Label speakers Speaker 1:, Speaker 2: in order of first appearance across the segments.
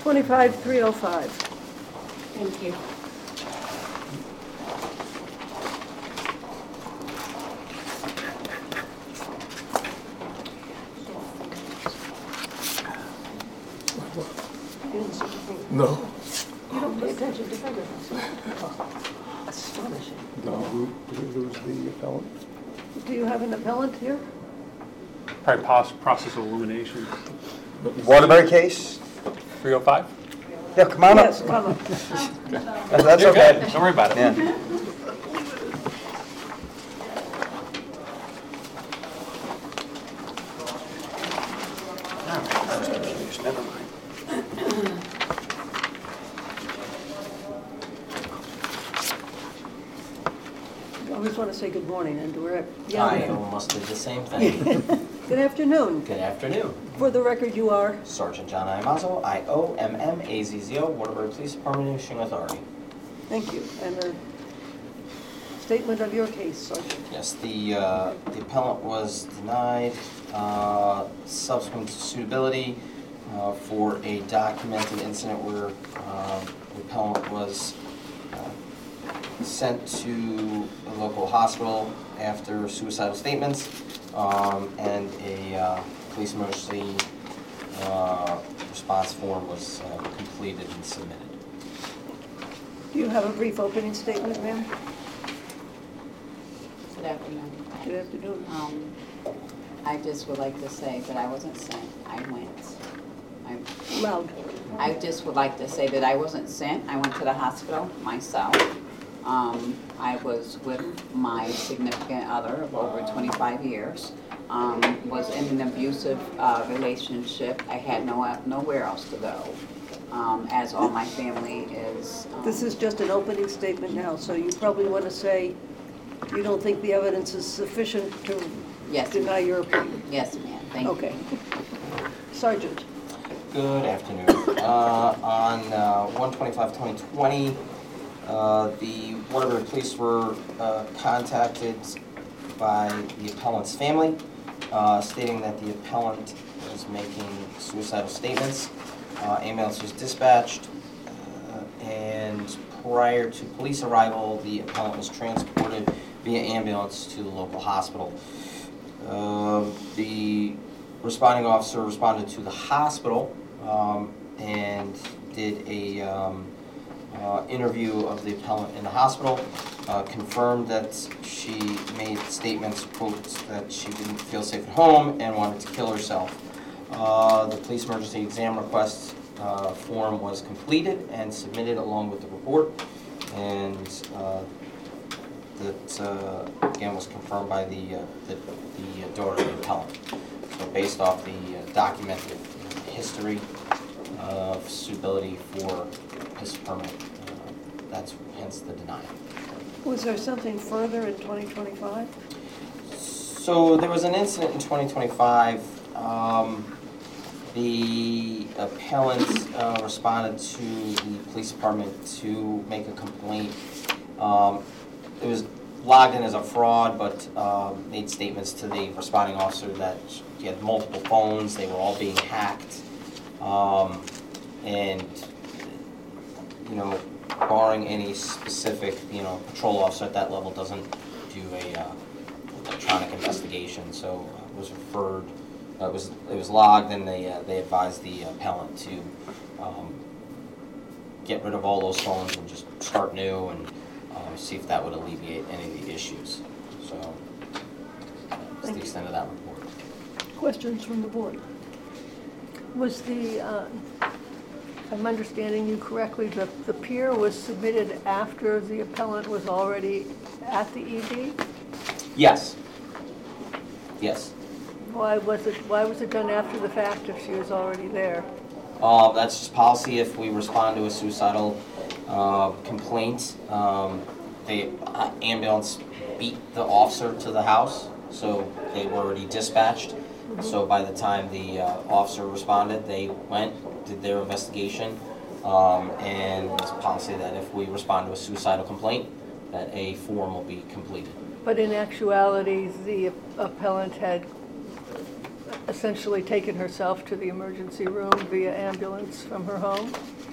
Speaker 1: 25305.
Speaker 2: Thank you.
Speaker 3: No.
Speaker 1: You don't pay attention to photographs. Astonishing.
Speaker 3: No, who was the appellant?
Speaker 1: Do you have an appellant here?
Speaker 4: Probably process of elimination.
Speaker 5: Waterbury case?
Speaker 4: 305?
Speaker 5: Yeah, come on
Speaker 1: Yes,
Speaker 5: up.
Speaker 1: come on.
Speaker 5: That's
Speaker 4: You're
Speaker 5: okay.
Speaker 4: good. Don't worry about it.
Speaker 5: Yeah.
Speaker 4: Never mind.
Speaker 1: I always want to say good morning, and we're at
Speaker 6: I almost did the same thing.
Speaker 1: Good afternoon.
Speaker 6: Good afternoon.
Speaker 1: For the record, you are?
Speaker 6: Sergeant John Iamazzo, IOMMAZZO, Waterbury Police Department Issuing Authority.
Speaker 1: Thank you. And a statement of your case, Sergeant.
Speaker 6: Yes, the appellant was denied subsequent suitability for a documented incident where the appellant was sent to a local hospital after suicidal statements, and a police emergency response form was completed and submitted.
Speaker 1: Do you have a brief opening statement, ma'am?
Speaker 2: Good afternoon.
Speaker 1: Good afternoon.
Speaker 2: I just would like to say that I wasn't sent, I went.
Speaker 1: Loud.
Speaker 2: I just would like to say that I wasn't sent, I went to the hospital myself. I was with my significant other of over 25 years. Was in an abusive relationship. I had nowhere else to go, as all my family is.
Speaker 1: This is just an opening statement now, so you probably want to say you don't think the evidence is sufficient to
Speaker 2: Yes,
Speaker 1: deny your opinion.
Speaker 2: yes, ma'am, thank you.
Speaker 1: Okay. Sergeant.
Speaker 6: Good afternoon. On 1/25/2020, the Waterbury Police were contacted by the appellant's family, stating that the appellant was making suicidal statements. Ambulance was dispatched, and prior to police arrival, the appellant was transported via ambulance to the local hospital. The responding officer responded to the hospital and did a interview of the appellant in the hospital, confirmed that she made statements, quotes, that she didn't feel safe at home and wanted to kill herself. The police emergency exam request form was completed and submitted along with the report, and that again was confirmed by the daughter of the appellant. So based off the documented history of suitability for his permit, that's hence the denial.
Speaker 1: Was there something further in 2025?
Speaker 6: So there was an incident in 2025. The appellant responded to the police department to make a complaint. It was logged in as a fraud, but made statements to the responding officer that he had multiple phones, they were all being hacked, and barring any specific, patrol officer at that level doesn't do a electronic investigation, so it was referred. It was logged, and they advised the appellant to get rid of all those phones and just start new and see if that would alleviate any of the issues. So that's the extent of that report.
Speaker 1: Questions from the board? Was I'm understanding you correctly, the PIR was submitted after the appellant was already at the ED?
Speaker 6: Yes. Yes.
Speaker 1: Why was it done after the fact if she was already there?
Speaker 6: That's just policy. If we respond to a suicidal complaint, the ambulance beat the officer to the house, so they were already dispatched. Mm-hmm. So by the time the officer responded, they went, did their investigation, and it's policy that if we respond to a suicidal complaint, that a form will be completed.
Speaker 1: But in actuality, the appellant had essentially taken herself to the emergency room via ambulance from her home?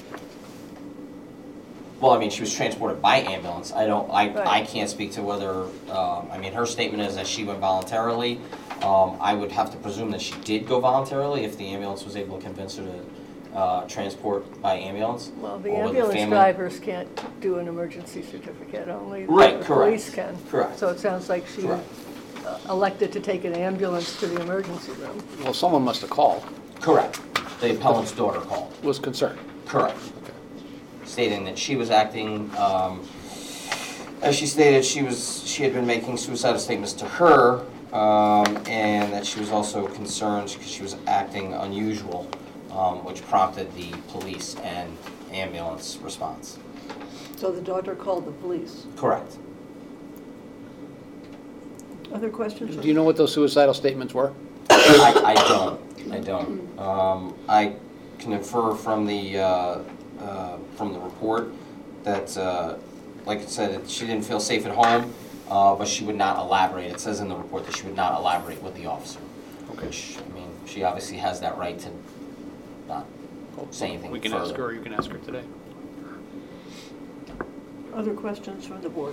Speaker 6: Well, I mean, she was transported by ambulance. I
Speaker 1: Right.
Speaker 6: can't speak to whether, I mean, her statement is that she went voluntarily. I would have to presume that she did go voluntarily if the ambulance was able to convince her to transport by ambulance.
Speaker 1: Well, the
Speaker 6: or whether
Speaker 1: ambulance
Speaker 6: family-
Speaker 1: drivers can't do an emergency certificate, only
Speaker 6: Right,
Speaker 1: the
Speaker 6: correct.
Speaker 1: police can.
Speaker 6: Correct.
Speaker 1: So it sounds like she
Speaker 6: Correct.
Speaker 1: elected to take an ambulance to the emergency room.
Speaker 7: Well, someone must have called,
Speaker 6: Correct. The appellant's daughter called.
Speaker 7: was concerned.
Speaker 6: Correct. Stating that she was acting, as she stated, she had been making suicidal statements to her, and that she was also concerned because she was acting unusual, which prompted the police and ambulance response.
Speaker 8: So the daughter called the police.
Speaker 6: Correct.
Speaker 8: Other questions?
Speaker 7: Do you know what those suicidal statements were?
Speaker 6: I don't. I can infer from the report that, like I said, she didn't feel safe at home, but she would not elaborate. It says in the report that she would not elaborate with the officer.
Speaker 7: Okay.
Speaker 6: Which, I mean, she obviously has that right to not say anything
Speaker 7: We can ask
Speaker 6: further.
Speaker 7: her, or you can ask her today.
Speaker 8: Other questions from the board?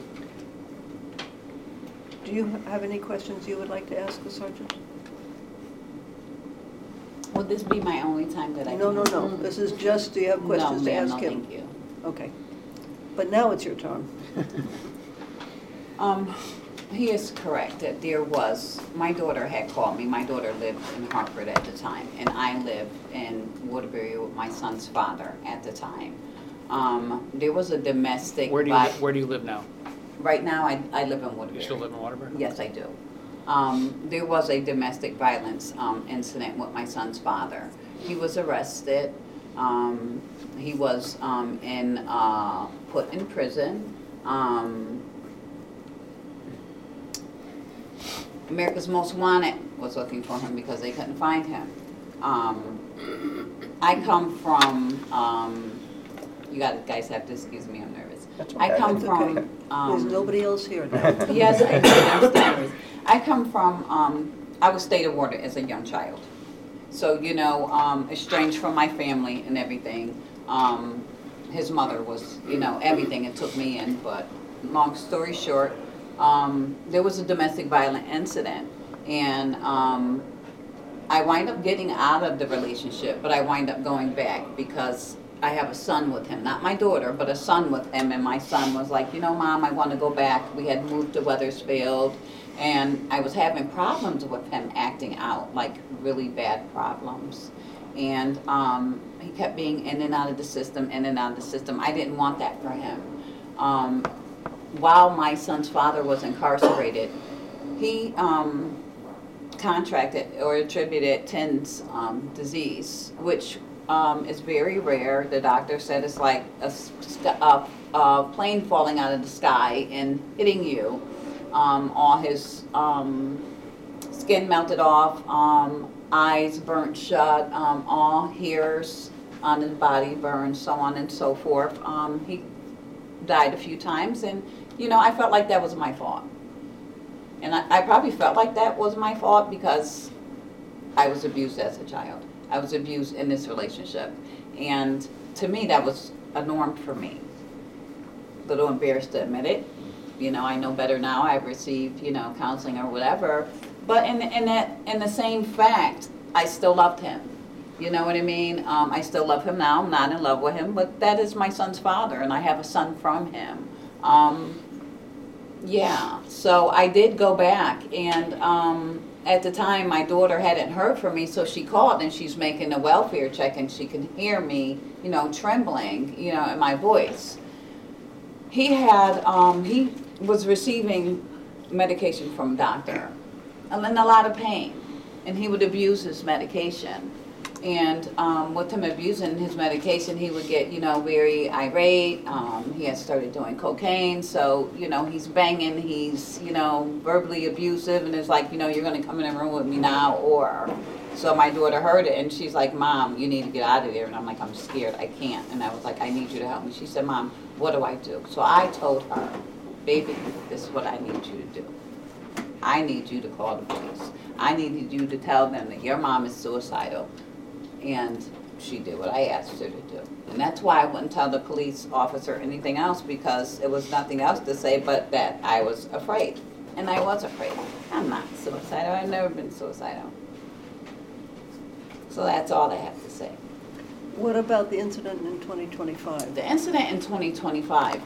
Speaker 8: Do you have any questions you would like to ask the sergeant?
Speaker 2: Would this be my only time that I can?
Speaker 8: No, no, no. This is just, do you have questions to
Speaker 2: No,
Speaker 8: ask
Speaker 2: ma'am,
Speaker 8: him?
Speaker 2: no, thank you.
Speaker 8: Okay. But now it's your turn.
Speaker 2: He is correct that there was, my daughter had called me. My daughter lived in Hartford at the time, and I lived in Waterbury with my son's father at the time. There was a domestic.
Speaker 7: Where do you live now?
Speaker 2: Right now, I live in Waterbury.
Speaker 7: You still live in Waterbury?
Speaker 2: Yes, I do. There was a domestic violence incident with my son's father. He was arrested. He was put in prison. America's Most Wanted was looking for him because they couldn't find him. I come from, you guys have to excuse me, I'm nervous.
Speaker 5: That's
Speaker 2: I
Speaker 5: okay.
Speaker 2: come
Speaker 8: That's okay.
Speaker 2: from.
Speaker 8: There's nobody else here now.
Speaker 2: Yes, I do, I'm still nervous. I come from, I was state awarded as a young child. So, you know, estranged from my family and everything. His mother was, you know, everything, it took me in, but long story short, there was a domestic violent incident, and I wind up getting out of the relationship, but I wind up going back because I have a son with him, not my daughter, but a son with him, and my son was like, you know, Mom, I want to go back. We had moved to Wethersfield, and I was having problems with him acting out, like really bad problems. And he kept being in and out of the system, in and out of the system. I didn't want that for him. While my son's father was incarcerated, he contracted or attributed TENS disease, which is very rare. The doctor said it's like a plane falling out of the sky and hitting you. All his skin melted off, eyes burnt shut, all hairs on his body burned, so on and so forth. He died a few times, and you know, I felt like that was my fault. And I probably felt like that was my fault because I was abused as a child. I was abused in this relationship. And to me, that was a norm for me. A little embarrassed to admit it. You know, I know better now. I've received, you know, counseling or whatever. But in the same fact, I still loved him. You know what I mean? I still love him now. I'm not in love with him, but that is my son's father, and I have a son from him. Yeah, so I did go back, and at the time, my daughter hadn't heard from me, so she called, and she's making a welfare check, and she can hear me, you know, trembling, you know, in my voice. He was receiving medication from a doctor, and in a lot of pain, and he would abuse his medication. And with him abusing his medication, he would get, you know, very irate. He had started doing cocaine, so, you know, he's banging, he's, you know, verbally abusive, and it's like, you know, you're going to come in the room with me now, or... So my daughter heard it, and she's like, Mom, you need to get out of there. And I'm like, I'm scared, I can't. And I was like, I need you to help me. She said, Mom, what do I do? So I told her, baby, this is what I need you to do. I need you to call the police. I needed you to tell them that your mom is suicidal. And she did what I asked her to do. And that's why I wouldn't tell the police officer anything else, because it was nothing else to say but that I was afraid. And I was afraid. I'm not suicidal. I've never been suicidal. So that's all I have to say.
Speaker 8: What about the incident in 2025?
Speaker 2: The incident in 2025,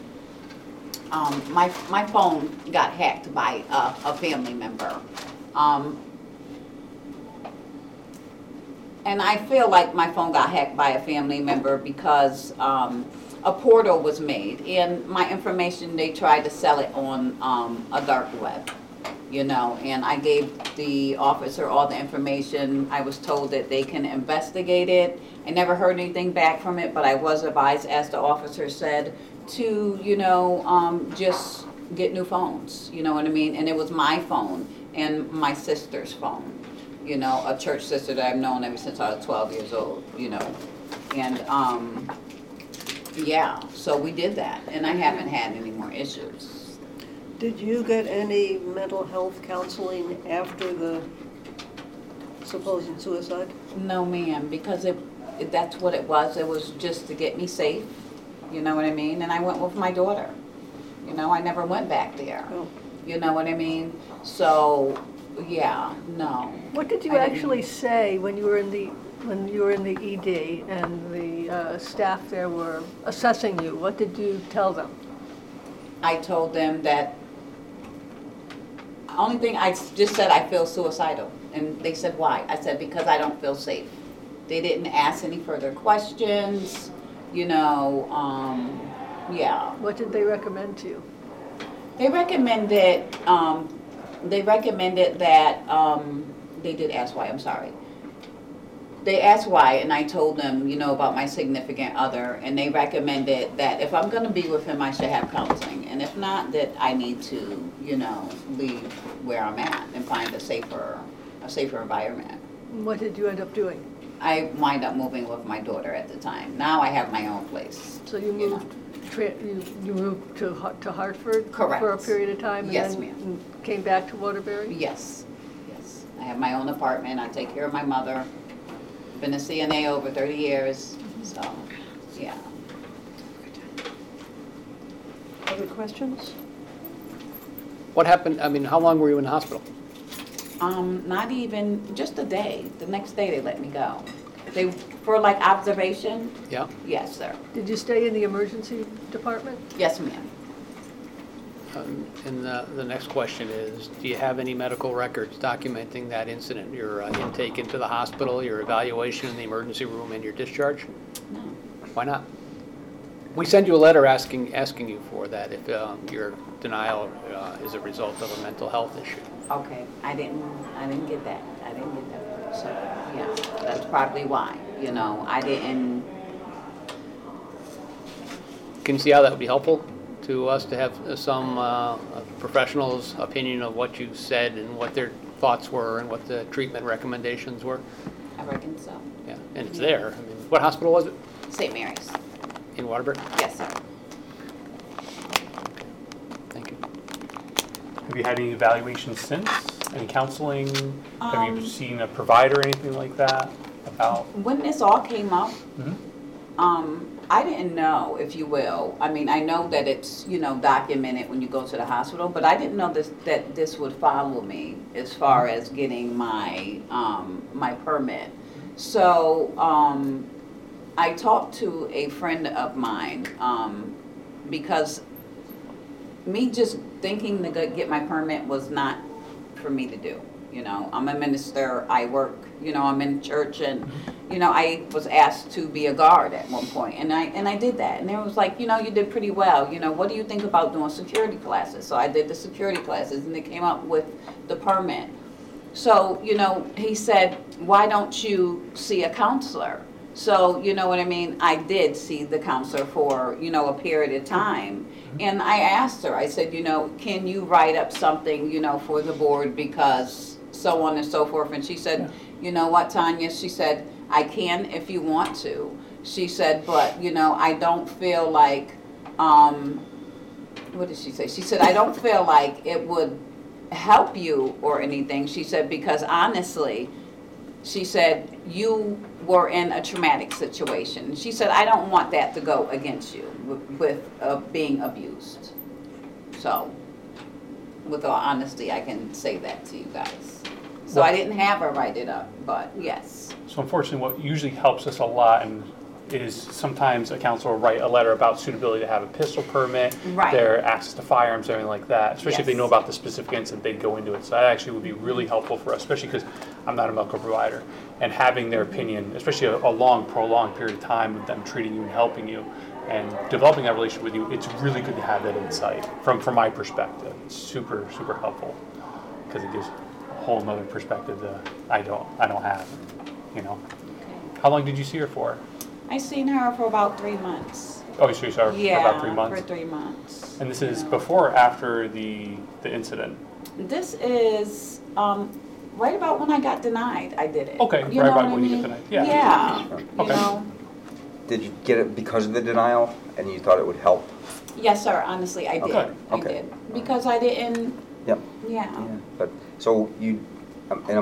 Speaker 2: my phone got hacked by a family member. And I feel like my phone got hacked by a family member because a portal was made, and my information, they tried to sell it on a dark web, you know, and I gave the officer all the information. I was told that they can investigate it. I never heard anything back from it, but I was advised, as the officer said, to, you know, just get new phones, you know what I mean? And it was my phone and my sister's phone, you know, a church sister that I've known ever since I was 12 years old, you know. And, yeah, so we did that, and I haven't had any more issues.
Speaker 8: Did you get any mental health counseling after the supposed suicide?
Speaker 2: No, ma'am, because that's what it was. It was just to get me safe, you know what I mean? And I went with my daughter. You know, I never went back there.
Speaker 8: Oh.
Speaker 2: You know what I mean? So, yeah, no.
Speaker 1: What did you
Speaker 2: I didn't-
Speaker 1: actually say when you were in the ED and the staff there were assessing you? What did you tell them?
Speaker 2: I told them that, only thing I just said, I feel suicidal. And they said, why? I said, because I don't feel safe. They didn't ask any further questions, you know, yeah.
Speaker 1: What did they recommend to you?
Speaker 2: They recommended that, they did ask why, I'm sorry. They asked why, and I told them, you know, about my significant other, and they recommended that if I'm gonna be with him, I should have counseling, and if not, that I need to, you know, leave where I'm at and find a safer environment.
Speaker 1: What did you end up doing?
Speaker 2: I wind up moving with my daughter at the time. Now I have my own place.
Speaker 1: So you
Speaker 2: know.
Speaker 1: moved, you moved to Hartford?
Speaker 2: Correct.
Speaker 1: For a period of time?
Speaker 2: Yes,
Speaker 1: And
Speaker 2: ma'am.
Speaker 1: then came back to Waterbury?
Speaker 2: Yes, yes. I have my own apartment. I take care of my mother. Been a CNA over 30 years, so, yeah.
Speaker 8: Other questions?
Speaker 7: What happened, I mean, how long were you in the hospital?
Speaker 2: Not even, just a day. The next day they let me go. For like observation,
Speaker 7: Yeah?
Speaker 2: yes, sir.
Speaker 1: Did you stay in the emergency department?
Speaker 2: Yes, ma'am.
Speaker 7: And the next question is, do you have any medical records documenting that incident? Your intake into the hospital, your evaluation in the emergency room, and your discharge?
Speaker 2: No.
Speaker 7: Why not? We send you a letter asking you for that if your denial is a result of a mental health issue.
Speaker 2: Okay, I didn't get that. I didn't get that. So, yeah, that's probably why, you know, I didn't.
Speaker 7: Can you see how that would be helpful to us to have some professional's opinion of what you said and what their thoughts were and what the treatment recommendations were?
Speaker 2: I reckon so.
Speaker 7: Yeah, and it's there. I mean, what hospital was it?
Speaker 2: St. Mary's.
Speaker 7: In Waterbury?
Speaker 2: Yes, sir.
Speaker 7: Thank you.
Speaker 4: Have you had any evaluations since? Any counseling? Have you
Speaker 2: Um,
Speaker 4: seen a provider or anything like that about?
Speaker 2: When this all came up,
Speaker 4: Mhm.
Speaker 2: I didn't know, if you will. I mean, I know that it's, you know, documented when you go to the hospital, but I didn't know that this would follow me as far as getting my my permit. So I talked to a friend of mine because me just thinking to get my permit was not for me to do. You know, I'm a minister, I work, you know, I'm in church, and, you know, I was asked to be a guard at one point, and I did that. And it was like, you know, you did pretty well, you know, what do you think about doing security classes? So I did the security classes, and they came up with the permit. So, you know, he said, why don't you see a counselor? So, you know what I mean, I did see the counselor for, you know, a period of time. And I asked her, I said, you know, can you write up something, you know, for the board, because so on and so forth. And she said, you know what, Tanya, she said, I can if you want to. She said, but, you know, I don't feel like, what did she say? She said, I don't feel like it would help you or anything. She said, because honestly, she said, you were in a traumatic situation. She said, I don't want that to go against you with being abused. So, with all honesty, I can say that to you guys. So I didn't have her write it up, but yes.
Speaker 4: So unfortunately, what usually helps us a lot is sometimes a counselor will write a letter about suitability to have a pistol permit,
Speaker 2: Right.
Speaker 4: their access to firearms, everything like that. Especially if they
Speaker 2: Yes.
Speaker 4: know about the specific incident, they go into it. So that actually would be really helpful for us, especially because I'm not a medical provider. And having their opinion, especially a long, prolonged period of time with them treating you and helping you and developing that relationship with you, it's really good to have that insight from my perspective. It's super, super helpful because it gives a whole nother perspective that I don't have, you know. How long did you see her for?
Speaker 2: I seen her for about 3 months.
Speaker 4: Oh, so you saw her for about 3 months?
Speaker 2: For 3 months.
Speaker 4: And this is
Speaker 2: you know.
Speaker 4: before or after the incident?
Speaker 2: This is right about when I got denied. I did it.
Speaker 4: Okay,
Speaker 2: You
Speaker 4: right
Speaker 2: know
Speaker 4: about
Speaker 2: what
Speaker 4: when
Speaker 2: I
Speaker 4: you get
Speaker 2: mean?
Speaker 4: denied. Yeah.
Speaker 2: Yeah. You
Speaker 4: Okay.
Speaker 2: know.
Speaker 5: Did you get it because of the denial and you thought it would help?
Speaker 2: Yes, sir. Honestly, I did.
Speaker 4: Okay,
Speaker 2: I
Speaker 5: okay.
Speaker 2: did because I didn't.
Speaker 5: Yep.
Speaker 2: Yeah.
Speaker 5: Yeah. But, so you, and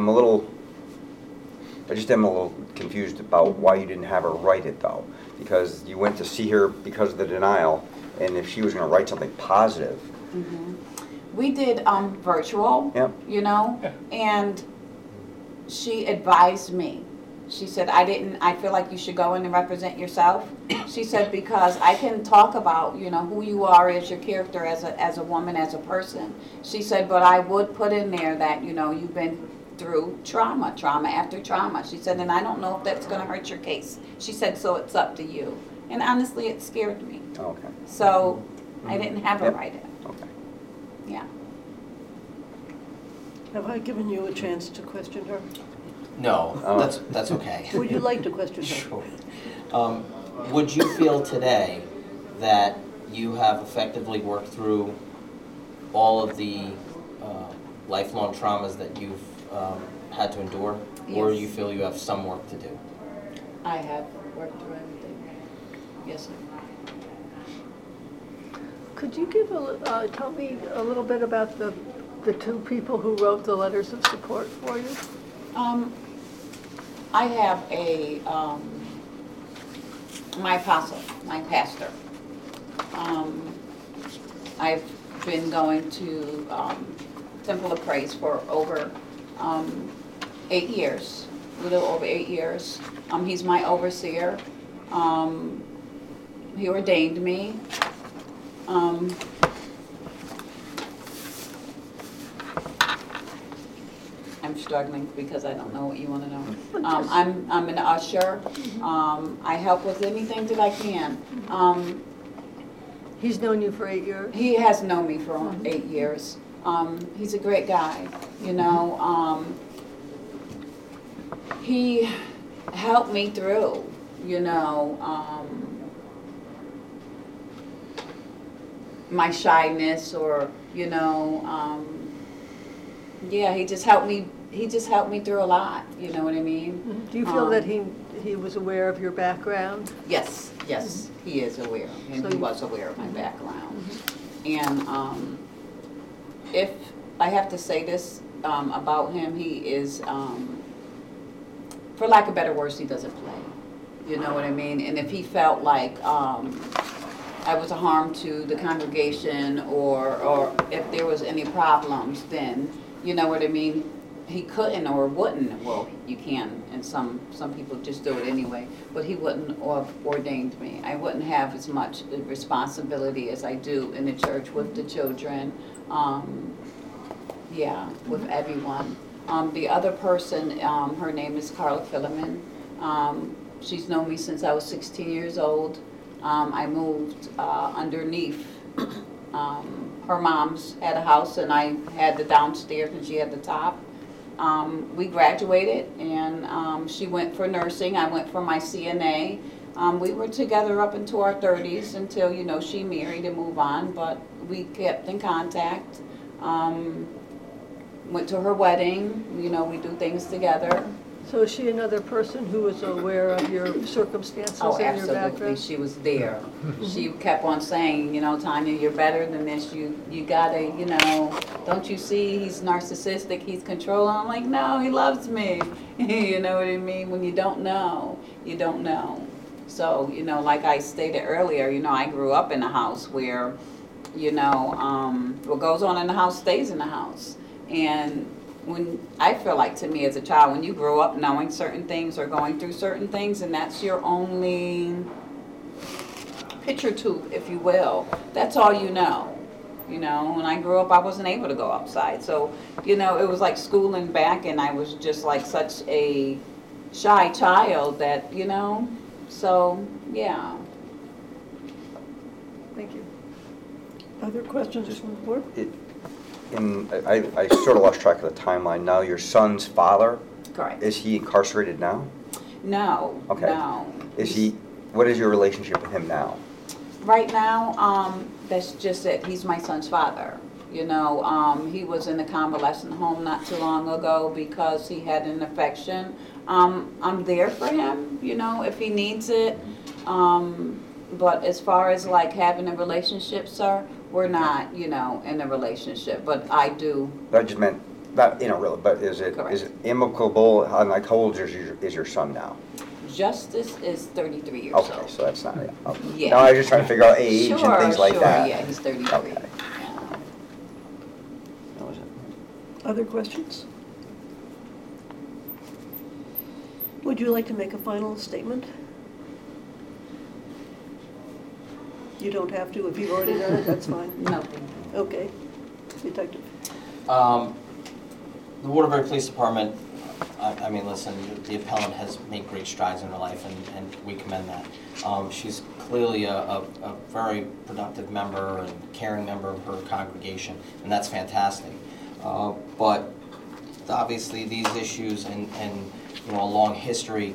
Speaker 5: I just am a little confused about why you didn't have her write it though. Because you went to see her because of the denial, and if she was gonna write something positive,
Speaker 2: We did virtual.
Speaker 5: Yep.
Speaker 2: You know,
Speaker 4: Yeah.
Speaker 2: and she advised me. She said, I feel like you should go in and represent yourself. She said, because I can talk about, you know, who you are as your character, as a woman, as a person. She said, but I would put in there that, you know, you've been through trauma after trauma. She said, and I don't know if that's going to hurt your case. She said, so it's up to you. And honestly, it scared me.
Speaker 5: okay,
Speaker 2: So I didn't have her
Speaker 5: Yep.
Speaker 2: write it.
Speaker 5: okay.
Speaker 2: Yeah.
Speaker 8: Have I given you a chance to question her?
Speaker 6: No,
Speaker 5: Oh.
Speaker 6: that's okay.
Speaker 8: Would you like to question her?
Speaker 6: Sure. Would you feel today that you have effectively worked through all of the lifelong traumas that you've had to endure? Or
Speaker 2: Yes.
Speaker 6: you feel you have some work to do?
Speaker 2: I have worked through everything. Yes, sir.
Speaker 1: Could you tell me a little bit about the two people who wrote the letters of support for you?
Speaker 2: I have my apostle, my pastor. I've been going to Temple of Praise for over 8 years, a little over 8 years. He's my overseer. He ordained me. I'm struggling because I don't know what you want to know. I'm an usher. I help with anything that I can.
Speaker 1: He's known you for 8 years?
Speaker 2: He has known me for 8 years. He's a great guy, you know. He helped me through, you know, my shyness or, you know, yeah, he just helped me through a lot, you know what I mean?
Speaker 1: Do you feel that he was aware of your background?
Speaker 2: Yes, he is aware, and
Speaker 1: So
Speaker 2: he
Speaker 1: you-
Speaker 2: was aware of my background. And if I have to say this about him, he is, for lack of better words, he doesn't play. You know what I mean? And if he felt like I was a harm to the congregation or if there was any problems, then, you know what I mean, he couldn't or wouldn't, well, you can, and some people just do it anyway, but he wouldn't have ordained me. I wouldn't have as much responsibility as I do in the church with the children, yeah, with everyone. The other person, her name is Carla Philemon. She's known me since I was 16 years old. I moved underneath. Her mom's had a house and I had the downstairs and she had the top. We graduated and she went for nursing. I went for my CNA. We were together up into our 30s until, you know, she married and moved on, but we kept in contact. Went to her wedding, you know, we do things together.
Speaker 1: So is she another person who is aware of your circumstances
Speaker 2: Oh,
Speaker 1: and your
Speaker 2: absolutely,
Speaker 1: background?
Speaker 2: she was there. She kept on saying, you know, Tanya, you're better than this, you gotta, you know, don't you see he's narcissistic, he's controlling? I'm like, no, he loves me. You know what I mean? When you don't know, you don't know. So, you know, like I stated earlier, you know, I grew up in a house where, you know, what goes on in the house stays in the house. And when I feel like, to me as a child, when you grow up knowing certain things or going through certain things, and that's your only picture tube, if you will, that's all you know. You know, when I grew up, I wasn't able to go outside. So, you know, it was like schooling back, and I was just like such a shy child that, you know, so, yeah.
Speaker 1: Thank you.
Speaker 8: Other questions from the board?
Speaker 5: I sort of lost track of the timeline. Now, your son's father,
Speaker 2: Correct.
Speaker 5: is he incarcerated now?
Speaker 2: No,
Speaker 5: Okay.
Speaker 2: no.
Speaker 5: What is your relationship with him now?
Speaker 2: Right now, that's just it. He's my son's father. You know, he was in the convalescent home not too long ago because he had an infection. I'm there for him, you know, if he needs it. But as far as like having a relationship, sir, we're not, you know, in a relationship. But I do.
Speaker 5: I just meant, not in a real, but is it amicable? Like, how old is your son now?
Speaker 2: Justice is 33 years
Speaker 5: Okay,
Speaker 2: old.
Speaker 5: so that's not, okay.
Speaker 2: Yeah.
Speaker 5: No, I was just trying to figure out age and
Speaker 2: Sure,
Speaker 5: things like
Speaker 2: sure,
Speaker 5: that.
Speaker 2: yeah, he's 33.
Speaker 5: Okay.
Speaker 2: Yeah.
Speaker 5: That was it.
Speaker 8: Other questions? Would you like to make a final statement? You don't have to. If you've already done it, that's fine.
Speaker 2: No.
Speaker 8: Okay. Detective.
Speaker 6: The Waterbury Police Department, I mean, listen, the appellant has made great strides in her life, and we commend that. She's clearly a very productive member and caring member of her congregation, and that's fantastic. But obviously, these issues and you know, a long history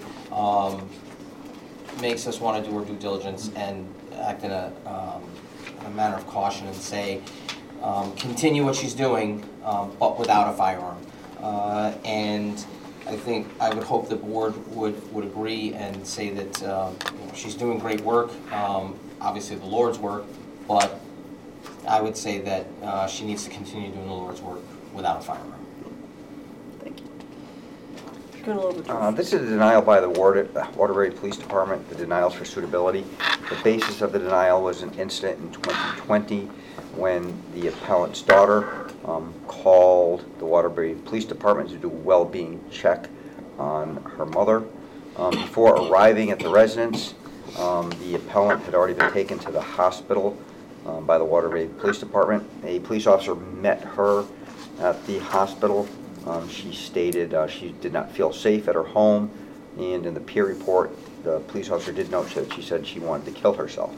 Speaker 6: makes us want to do our due diligence and act in a manner of caution and say, continue what she's doing, but without a firearm. And I think, I would hope the board would agree and say that you know, she's doing great work, obviously the Lord's work, but I would say that she needs to continue doing the Lord's work without a firearm.
Speaker 8: Thank you. Colonel Overton.
Speaker 5: This is a denial by the Waterbury Police Department, the denials for suitability. The basis of the denial was an incident in 2020 when the appellant's daughter called the Waterbury Police Department to do a well-being check on her mother. Before arriving at the residence, the appellant had already been taken to the hospital by the Waterbury Police Department. A police officer met her at the hospital. She stated she did not feel safe at her home, and in the peer report, the police officer did note that she said she wanted to kill herself.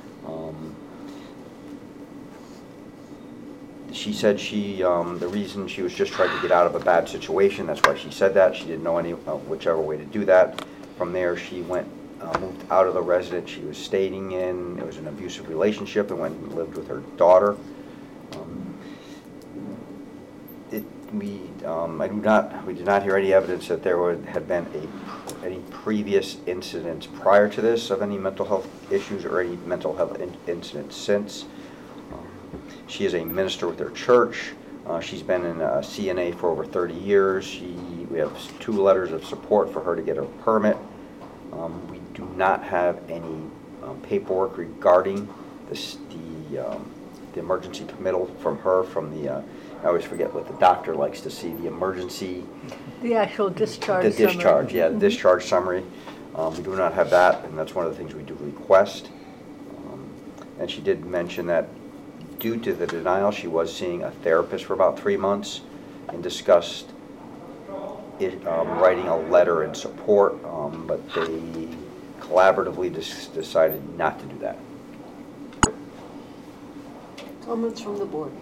Speaker 5: She said the reason she was just trying to get out of a bad situation, that's why she said that. She didn't know any whichever way to do that. From there, she went, moved out of the residence she was staying in. It was an abusive relationship, and went and lived with her daughter. We did not hear any evidence that there had been any previous incidents prior to this of any mental health issues or any mental health incidents since. She is a minister with her church. She's been in CNA for over 30 years. We have 2 letters of support for her to get her permit. We do not have any paperwork regarding the emergency committal from her, I always forget what the doctor likes to see, the emergency.
Speaker 1: The actual discharge
Speaker 5: The discharge,
Speaker 1: summary.
Speaker 5: yeah, the discharge summary. We do not have that, and that's one of the things we do request. And she did mention that due to the denial, she was seeing a therapist for about 3 months and discussed writing a letter in support, but they collaboratively decided not to do that.
Speaker 8: Comments from the board.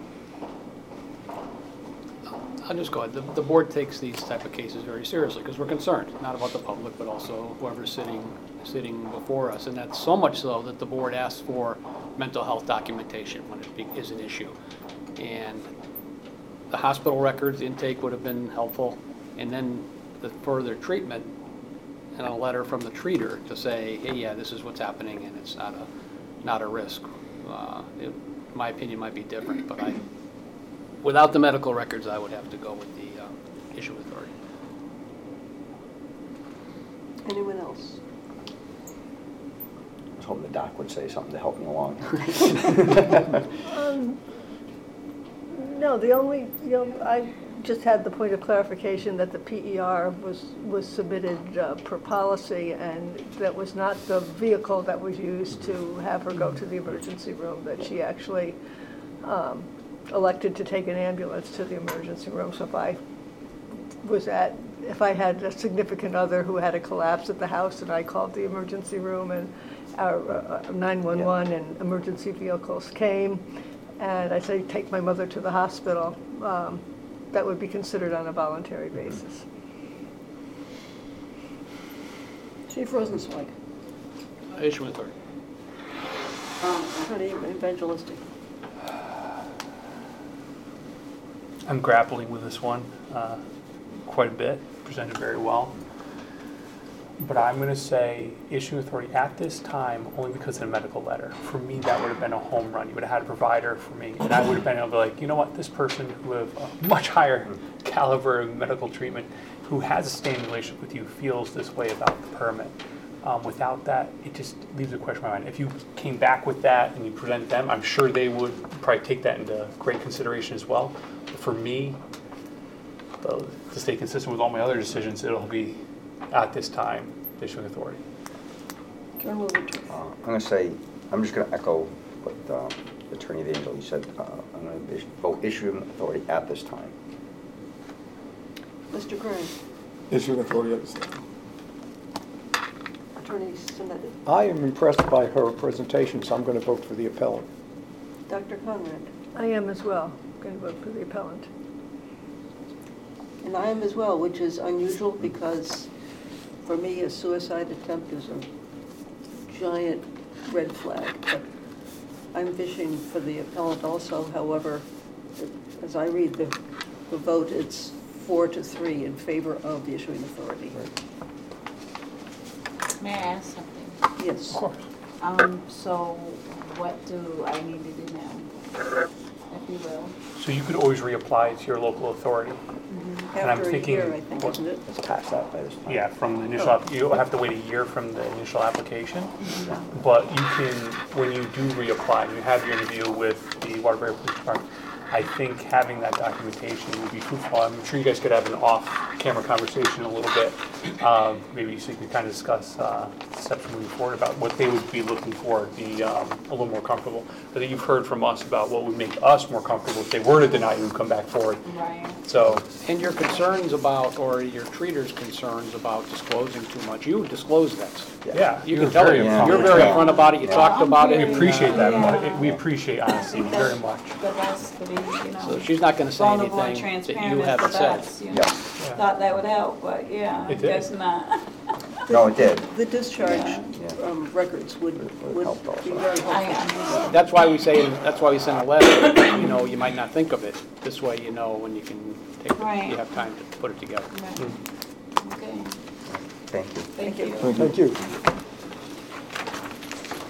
Speaker 7: I'll just go ahead. The board takes these type of cases very seriously because we're concerned, not about the public, but also whoever's sitting before us. And that's so much so that the board asks for mental health documentation when it is an issue. And the hospital records intake would have been helpful. And then the further treatment and a letter from the treater to say, hey, yeah, this is what's happening and it's not a risk. My opinion might be different, but without the medical records, I would have to go with the issuing authority.
Speaker 8: Anyone else?
Speaker 5: I was hoping the doc would say something to help me along.
Speaker 1: No, I just had the point of clarification that the PER was submitted per policy, and that was not the vehicle that was used to have her go to the emergency room, that she actually elected to take an ambulance to the emergency room. So if I had a significant other who had a collapse at the house and I called the emergency room and our 911 and emergency vehicles came, and I say, take my mother to the hospital, that would be considered on a voluntary basis.
Speaker 8: Chief Rosenzweig,
Speaker 7: Issuing authority.
Speaker 8: Attorney Evangelistic.
Speaker 4: I'm grappling with this one quite a bit, presented very well. But I'm going to say issuing authority at this time only because of the medical letter. For me, that would have been a home run. You would have had a provider for me, and I would have been able to be like, you know what, this person who have a much higher caliber of medical treatment, who has a standing relationship with you, feels this way about the permit. Without that, it just leaves a question in my mind. If you came back with that and you presented them, I'm sure they would probably take that into great consideration as well. But for me, to stay consistent with all my other decisions, it'll be at this time, the issuing authority.
Speaker 8: John Wilmington.
Speaker 5: I'm going to say, I'm just going to echo what Attorney Evangel, you said. I'm going to vote issuing authority at this time.
Speaker 8: Mr. Gray.
Speaker 3: Issuing authority at this time.
Speaker 8: Attorney Sinetti.
Speaker 9: I am impressed by her presentation, so I'm going to vote for the appellant.
Speaker 8: Dr. Conrad.
Speaker 1: I am as well going to vote for the appellant.
Speaker 8: And I am as well, which is unusual because for me a suicide attempt is a giant red flag. But I'm fishing for the appellant also. However, as I read the vote, it's 4-3 in favor of the issuing authority.
Speaker 2: May I ask something?
Speaker 8: Yes.
Speaker 4: Of course.
Speaker 2: So what do I need to do now, if you will?
Speaker 4: So you could always reapply to your local authority. And I'm
Speaker 8: After a
Speaker 4: thinking,
Speaker 8: year, I think, isn't it?
Speaker 5: Let's pass that by this time.
Speaker 4: Yeah, from the initial, you'll have to wait a year from the initial application. But you can, when you do reapply, and you have your interview with the Waterbury Police Department, I think having that documentation would be fruitful. I'm sure you guys could have an off-camera conversation a little bit, maybe so you could kind of discuss steps moving forward about what they would be looking for, be a little more comfortable. I think you've heard from us about what would make us more comfortable if they were to deny you and come back forward.
Speaker 2: Right.
Speaker 4: So,
Speaker 7: And your concerns about, or your treater's concerns about disclosing too much, you disclosed that.
Speaker 4: yeah,
Speaker 7: You
Speaker 4: you're
Speaker 7: can tell
Speaker 4: very
Speaker 7: it.
Speaker 5: upfront.
Speaker 7: You're very upfront about it. You talked about
Speaker 4: We
Speaker 7: it.
Speaker 4: appreciate that.
Speaker 2: Yeah.
Speaker 4: We appreciate honesty very much.
Speaker 2: The best to be, you know.
Speaker 7: So she's not going to say
Speaker 2: vulnerable and
Speaker 7: anything that
Speaker 2: transparent
Speaker 7: you
Speaker 2: is
Speaker 7: haven't
Speaker 2: the
Speaker 7: said.
Speaker 2: best, you know.
Speaker 5: Yeah.
Speaker 2: Thought that would help, but yeah, I
Speaker 4: It did.
Speaker 2: guess not.
Speaker 5: No, it did.
Speaker 8: The discharge
Speaker 5: Yeah.
Speaker 8: records would
Speaker 5: helped also.
Speaker 8: be very helpful.
Speaker 7: That's why we say, that's why we send a letter, you know, you might not think of it. This way you know when you can take,
Speaker 2: Right.
Speaker 7: you have time to put it together.
Speaker 2: Right. Okay,
Speaker 5: Thank you.
Speaker 2: thank you.
Speaker 9: Thank you.